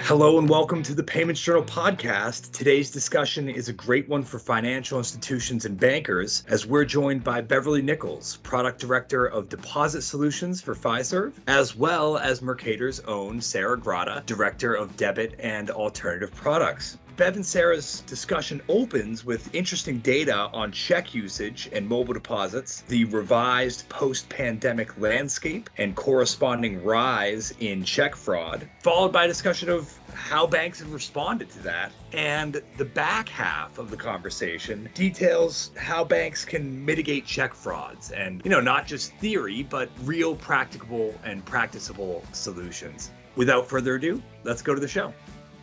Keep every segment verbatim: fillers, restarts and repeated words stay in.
Hello and welcome to the Payments Journal podcast. Today's discussion is a great one for financial institutions and bankers, as we're joined by Beverly Nichols, Product Director of Deposit Solutions for Fiserv, as well as Mercator's own Sarah Grotta, Director of Debit and Alternative Products. Bev and Sarah's discussion opens with interesting data on check usage and mobile deposits, the revised post-pandemic landscape and corresponding rise in check fraud, followed by a discussion of how banks have responded to that. And the back half of the conversation details how banks can mitigate check frauds and, you know, not just theory, but real practicable and practicable solutions. Without further ado, let's go to the show.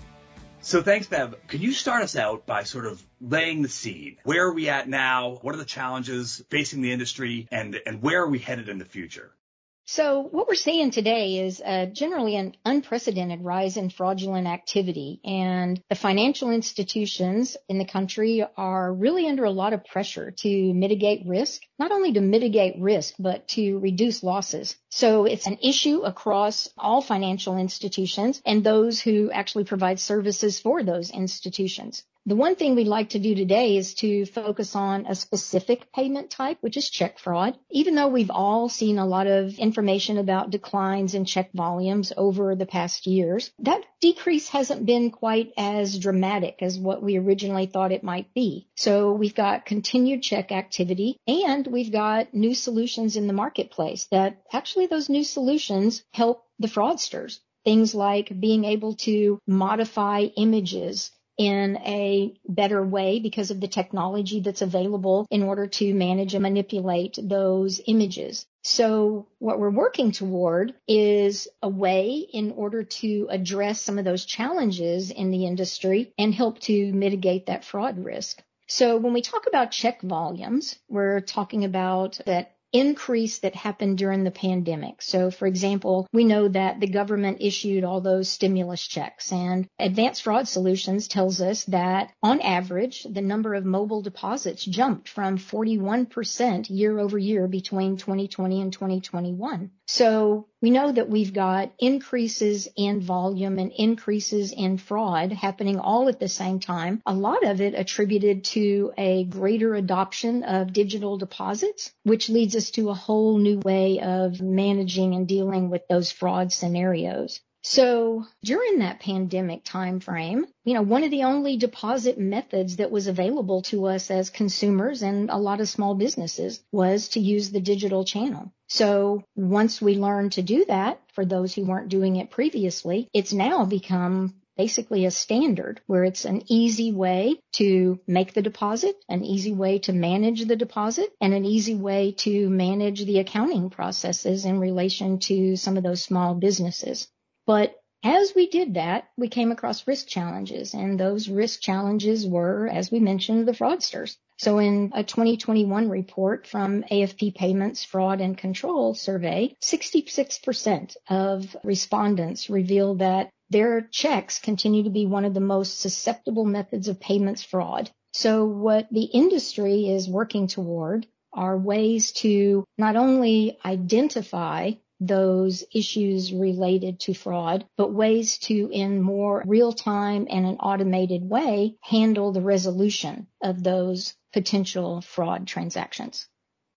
So thanks, Bev. Could you start us out by sort of laying the scene? Where are we at now? What are the challenges facing the industry? And, and where are we headed in the future? So what we're seeing today is uh, generally an unprecedented rise in fraudulent activity, and the financial institutions in the country are really under a lot of pressure to mitigate risk, not only to mitigate risk, but to reduce losses. So it's an issue across all financial institutions and those who actually provide services for those institutions. The one thing we'd like to do today is to focus on a specific payment type, which is check fraud. Even though we've all seen a lot of information about declines in check volumes over the past years, that decrease hasn't been quite as dramatic as what we originally thought it might be. So we've got continued check activity, and we've got new solutions in the marketplace that actually those new solutions help the fraudsters. Things like being able to modify images in a better way because of the technology that's available in order to manage and manipulate those images. So what we're working toward is a way in order to address some of those challenges in the industry and help to mitigate that fraud risk. So when we talk about check volumes, we're talking about that increase that happened during the pandemic. So, for example, we know that the government issued all those stimulus checks, and Advanced Fraud Solutions tells us that on average, the number of mobile deposits jumped from forty-one percent year over year between twenty twenty and twenty twenty-one. So we know that we've got increases in volume and increases in fraud happening all at the same time. A lot of it attributed to a greater adoption of digital deposits, which leads us to a whole new way of managing and dealing with those fraud scenarios. So during that pandemic time frame, you know, one of the only deposit methods that was available to us as consumers and a lot of small businesses was to use the digital channel. So once we learned to do that, for those who weren't doing it previously, it's now become basically a standard where it's an easy way to make the deposit, an easy way to manage the deposit, and an easy way to manage the accounting processes in relation to some of those small businesses. But as we did that, we came across risk challenges, and those risk challenges were, as we mentioned, the fraudsters. So in a twenty twenty-one report from A F P Payments Fraud and Control Survey, sixty-six percent of respondents revealed that their checks continue to be one of the most susceptible methods of payments fraud. So what the industry is working toward are ways to not only identify those issues related to fraud, but ways to, in more real-time and an automated way, handle the resolution of those potential fraud transactions.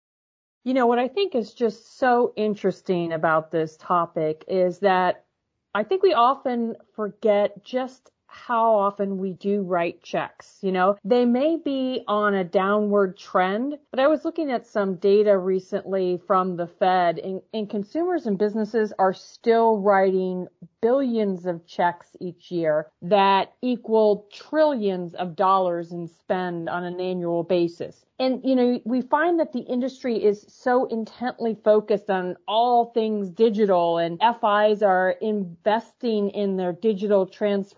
You know, what I think is just so interesting about this topic is that I think we often forget just how often we do write checks. You know, they may be on a downward trend, but I was looking at some data recently from the Fed, and, and consumers and businesses are still writing billions of checks each year that equal trillions of dollars in spend on an annual basis. And, you know, we find that the industry is so intently focused on all things digital, and F Is are investing in their digital transformation.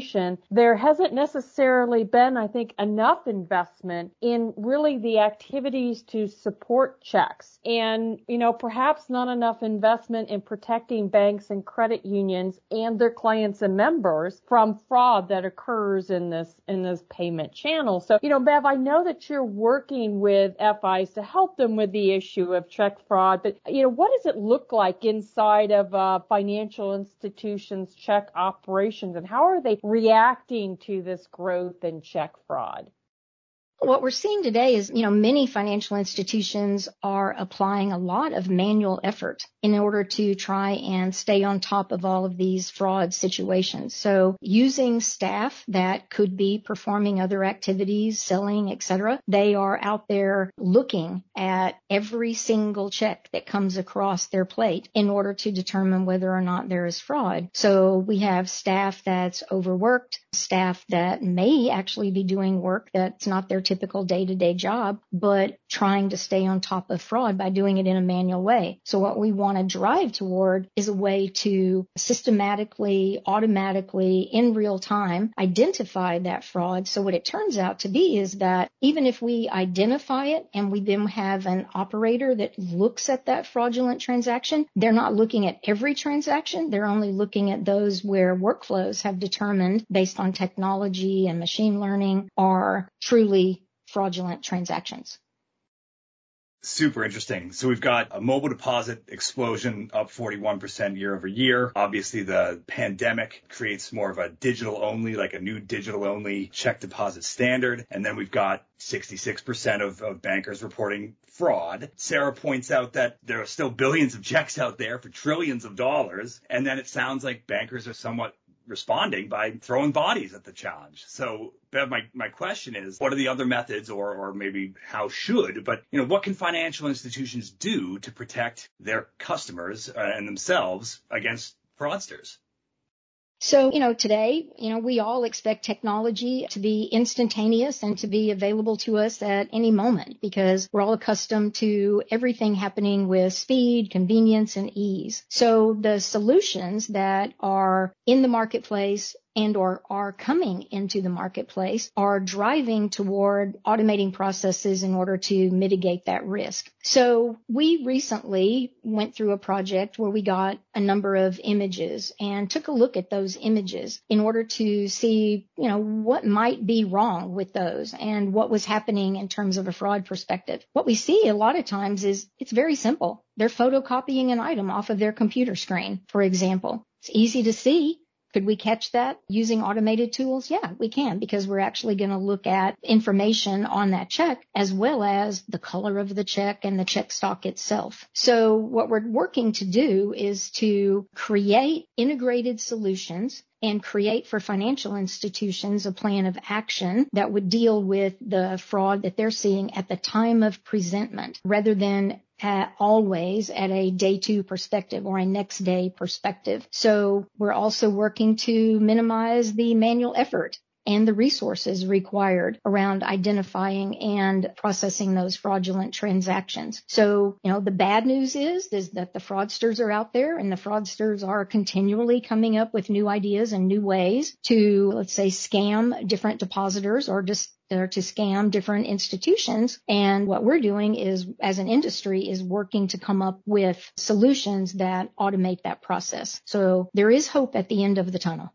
information, there hasn't necessarily been, I think, enough investment in really the activities to support checks. And, you know, perhaps not enough investment in protecting banks and credit unions and their clients and members from fraud that occurs in this, in this payment channel. So, you know, Bev, I know that you're working with F Is to help them with the issue of check fraud, but, you know, what does it look like inside of uh, financial institutions' check operations, and how are they reacting to this growth in check fraud? What we're seeing today is, you know, many financial institutions are applying a lot of manual effort in order to try and stay on top of all of these fraud situations. So using staff that could be performing other activities, selling, et cetera, they are out there looking at every single check that comes across their plate in order to determine whether or not there is fraud. So we have staff that's overworked, staff that may actually be doing work that's not their typical day-to-day job, but trying to stay on top of fraud by doing it in a manual way. So what we want to drive toward is a way to systematically, automatically, in real time, identify that fraud. So what it turns out to be is that even if we identify it and we then have an operator that looks at that fraudulent transaction, they're not looking at every transaction. They're only looking at those where workflows have determined, based on technology and machine learning, are truly fraudulent transactions. Super interesting. So we've got a mobile deposit explosion up forty-one percent year over year. Obviously, the pandemic creates more of a digital only, like a new digital only check deposit standard. And then we've got sixty-six percent of, of bankers reporting fraud. Sarah points out that there are still billions of checks out there for trillions of dollars. And then it sounds like bankers are somewhat responding by throwing bodies at the challenge. So, Bev, my, my question is, what are the other methods, or, or maybe how should, but, you know, what can financial institutions do to protect their customers uh, and themselves against fraudsters? So, you know, today, you know, we all expect technology to be instantaneous and to be available to us at any moment because we're all accustomed to everything happening with speed, convenience, and ease. So the solutions that are in the marketplace and or are coming into the marketplace are driving toward automating processes in order to mitigate that risk. So we recently went through a project where we got a number of images and took a look at those images in order to see, you know, what might be wrong with those and what was happening in terms of a fraud perspective. What we see a lot of times is it's very simple. They're photocopying an item off of their computer screen, for example. It's easy to see. Could we catch that using automated tools? Yeah, we can, because we're actually going to look at information on that check as well as the color of the check and the check stock itself. So what we're working to do is to create integrated solutions and create for financial institutions a plan of action that would deal with the fraud that they're seeing at the time of presentment rather than At always at a day two perspective or a next day perspective. So we're also working to minimize the manual effort and the resources required around identifying and processing those fraudulent transactions. So, you know, the bad news is, is that the fraudsters are out there and the fraudsters are continually coming up with new ideas and new ways to, let's say, scam different depositors or just or to scam different institutions. And what we're doing is, as an industry, is working to come up with solutions that automate that process. So there is hope at the end of the tunnel.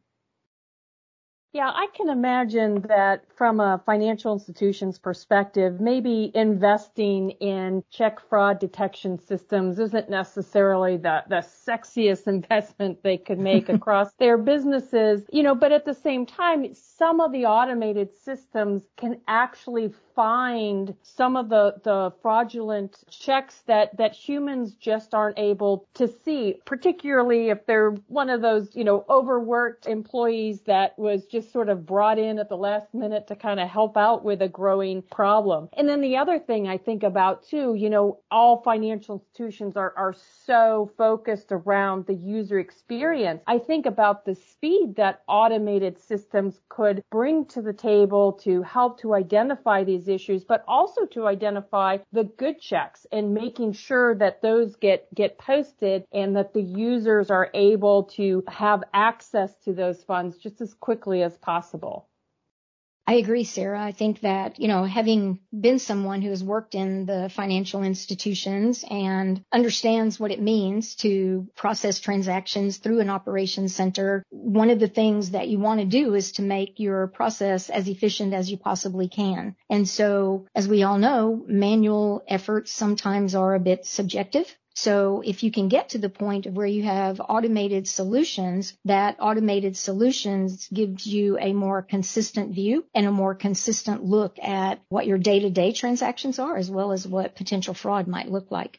Yeah, I can imagine that from a financial institution's perspective, maybe investing in check fraud detection systems isn't necessarily the, the sexiest investment they could make across their businesses, you know, but at the same time, some of the automated systems can actually find some of the, the fraudulent checks that, that humans just aren't able to see, particularly if they're one of those, you know, overworked employees that was just sort of brought in at the last minute to kind of help out with a growing problem. And then the other thing I think about too, you know, all financial institutions are, are so focused around the user experience. I think about the speed that automated systems could bring to the table to help to identify these issues, but also to identify the good checks and making sure that those get, get posted and that the users are able to have access to those funds just as quickly as as possible. I agree, Sarah. I think that, you know, having been someone who has worked in the financial institutions and understands what it means to process transactions through an operations center, one of the things that you want to do is to make your process as efficient as you possibly can. And so, as we all know, manual efforts sometimes are a bit subjective. So if you can get to the point of where you have automated solutions, that automated solutions gives you a more consistent view and a more consistent look at what your day-to-day transactions are, as well as what potential fraud might look like.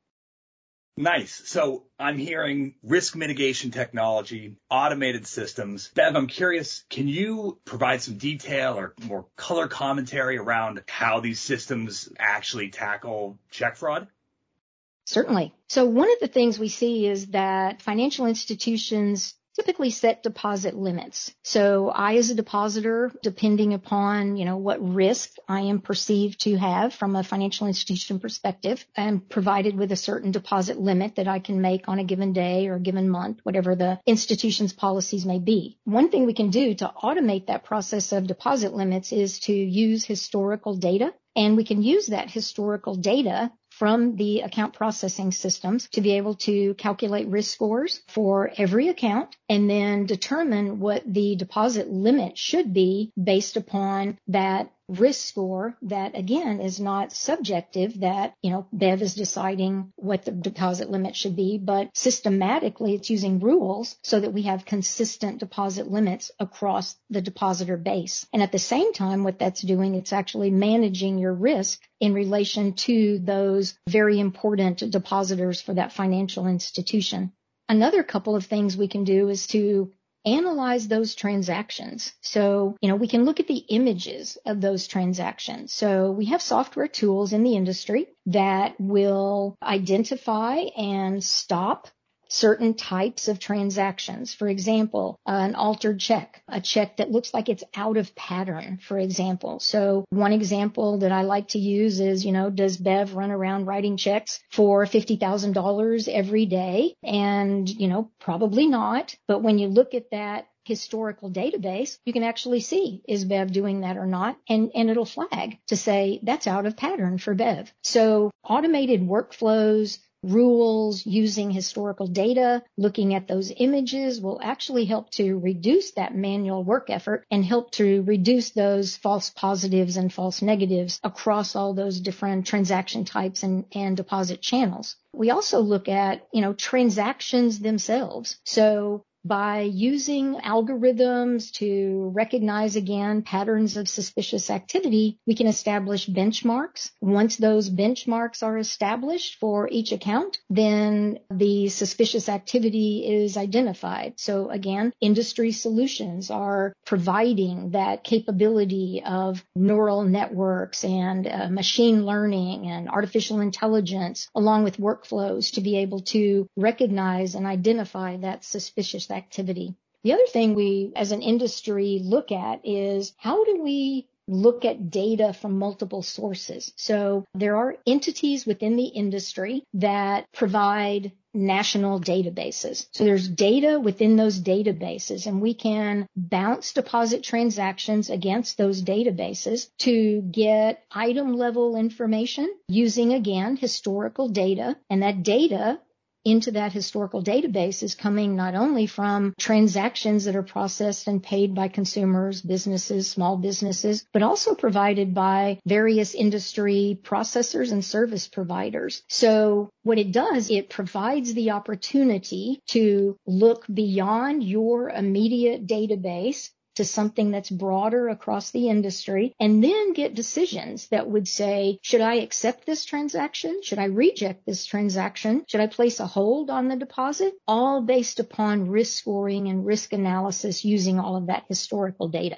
Nice. So I'm hearing risk mitigation technology, automated systems. Bev, I'm curious, can you provide some detail or more color commentary around how these systems actually tackle check fraud? Certainly. So one of the things we see is that financial institutions typically set deposit limits. So I, as a depositor, depending upon, you know, what risk I am perceived to have from a financial institution perspective, am provided with a certain deposit limit that I can make on a given day or a given month, whatever the institution's policies may be. One thing we can do to automate that process of deposit limits is to use historical data. And we can use that historical data from the account processing systems to be able to calculate risk scores for every account and then determine what the deposit limit should be based upon that risk score that, again, is not subjective, that, you know, Bev is deciding what the deposit limit should be, but systematically it's using rules so that we have consistent deposit limits across the depositor base. And at the same time, what that's doing, it's actually managing your risk in relation to those very important depositors for that financial institution. Another couple of things we can do is to analyze those transactions. So, you know, we can look at the images of those transactions. So we have software tools in the industry that will identify and stop certain types of transactions. For example, an altered check, a check that looks like it's out of pattern, for example. So one example that I like to use is, you know, does Bev run around writing checks for fifty thousand dollars every day? And, you know, probably not. But when you look at that historical database, you can actually see, is Bev doing that or not? And, and it'll flag to say that's out of pattern for Bev. So automated workflows, rules using historical data, looking at those images will actually help to reduce that manual work effort and help to reduce those false positives and false negatives across all those different transaction types and, and deposit channels. We also look at, you know, transactions themselves. So by using algorithms to recognize, again, patterns of suspicious activity, we can establish benchmarks. Once those benchmarks are established for each account, then the suspicious activity is identified. So again, industry solutions are providing that capability of neural networks and uh, machine learning and artificial intelligence, along with workflows, to be able to recognize and identify that suspicious activity. The other thing we as an industry look at is how do we look at data from multiple sources. So there are entities within the industry that provide national databases. So there's data within those databases, and we can bounce deposit transactions against those databases to get item level information using, again, historical data. And that data into that historical database is coming not only from transactions that are processed and paid by consumers, businesses, small businesses, but also provided by various industry processors and service providers. So what it does, it provides the opportunity to look beyond your immediate database to something that's broader across the industry, and then get decisions that would say, should I accept this transaction? Should I reject this transaction? Should I place a hold on the deposit? All based upon risk scoring and risk analysis using all of that historical data.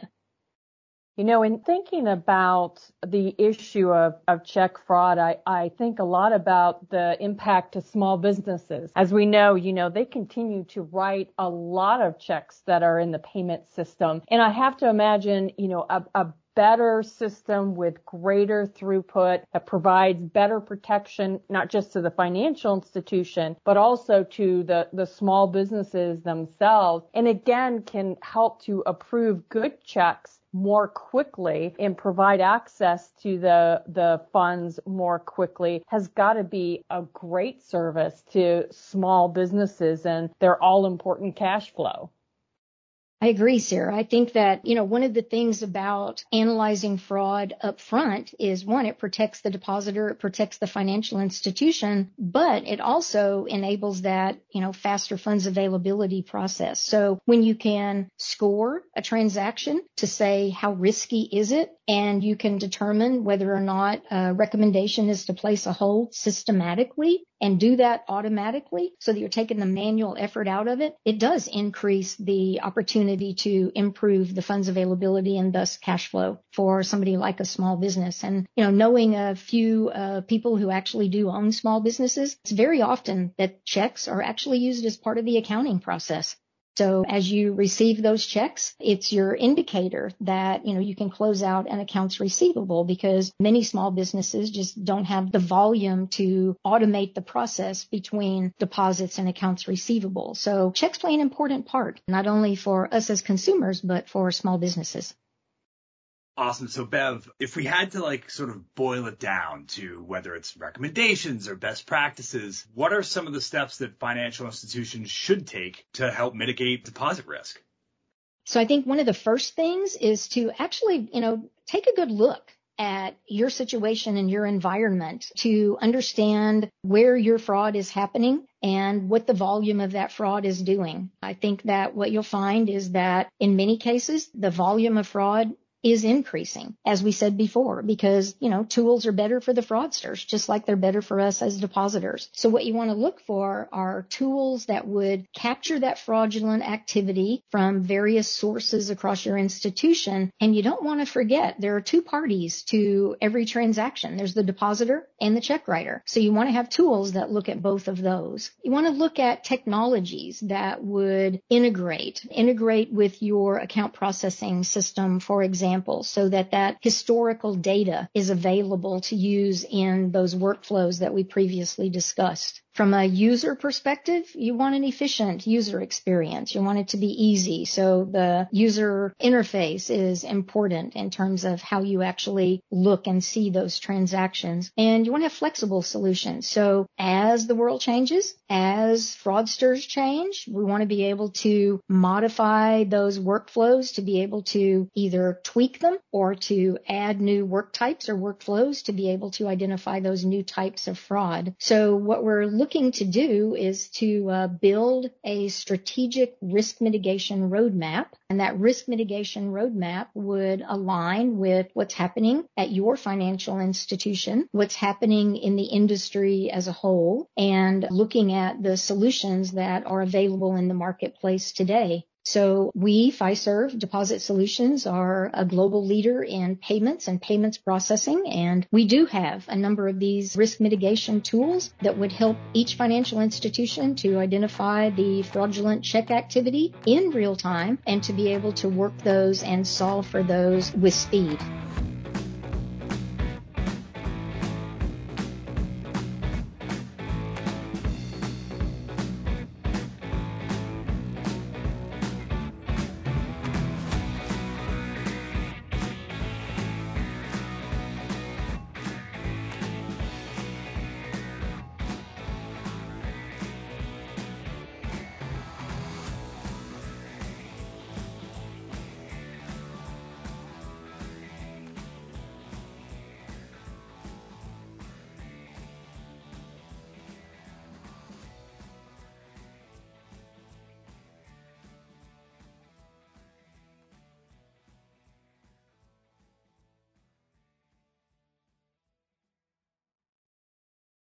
You know, in thinking about the issue of, of check fraud, I, I think a lot about the impact to small businesses. As we know, you know, they continue to write a lot of checks that are in the payment system. And I have to imagine, you know, a, a better system with greater throughput that provides better protection, not just to the financial institution, but also to the, the small businesses themselves. And again, can help to approve good checks more quickly and provide access to the the funds more quickly has got to be a great service to small businesses and their all important cash flow. I agree, Sarah. I think that, you know, one of the things about analyzing fraud up front is, one, it protects the depositor, it protects the financial institution, but it also enables that, you know, faster funds availability process. So when you can score a transaction to say how risky is it, and you can determine whether or not a recommendation is to place a hold systematically and do that automatically so that you're taking the manual effort out of it, it does increase the opportunity to improve the funds availability and thus cash flow for somebody like a small business. And, you know, knowing a few uh, people who actually do own small businesses, it's very often that checks are actually used as part of the accounting process. So as you receive those checks, it's your indicator that, you know, you can close out an accounts receivable, because many small businesses just don't have the volume to automate the process between deposits and accounts receivable. So checks play an important part, not only for us as consumers, but for small businesses. Awesome. So Bev, if we had to like sort of boil it down to whether it's recommendations or best practices, what are some of the steps that financial institutions should take to help mitigate deposit risk? So I think one of the first things is to actually, you know, take a good look at your situation and your environment to understand where your fraud is happening and what the volume of that fraud is doing. I think that what you'll find is that in many cases, the volume of fraud is increasing, as we said before, because, you know, tools are better for the fraudsters, just like they're better for us as depositors. So what you want to look for are tools that would capture that fraudulent activity from various sources across your institution. And you don't want to forget there are two parties to every transaction. There's the depositor and the check writer. So you want to have tools that look at both of those. You want to look at technologies that would integrate, integrate with your account processing system, for example, so that that historical data is available to use in those workflows that we previously discussed. From a user perspective, you want an efficient user experience. You want it to be easy. So the user interface is important in terms of how you actually look and see those transactions. And you want to have flexible solutions. So as the world changes, as fraudsters change, we want to be able to modify those workflows to be able to either tweak them or to add new work types or workflows to be able to identify those new types of fraud. So what we're looking to do is to uh, build a strategic risk mitigation roadmap. And that risk mitigation roadmap would align with what's happening at your financial institution, what's happening in the industry as a whole, and looking at the solutions that are available in the marketplace today. So we, Fiserv Deposit Solutions, are a global leader in payments and payments processing, and we do have a number of these risk mitigation tools that would help each financial institution to identify the fraudulent check activity in real time and to be able to work those and solve for those with speed.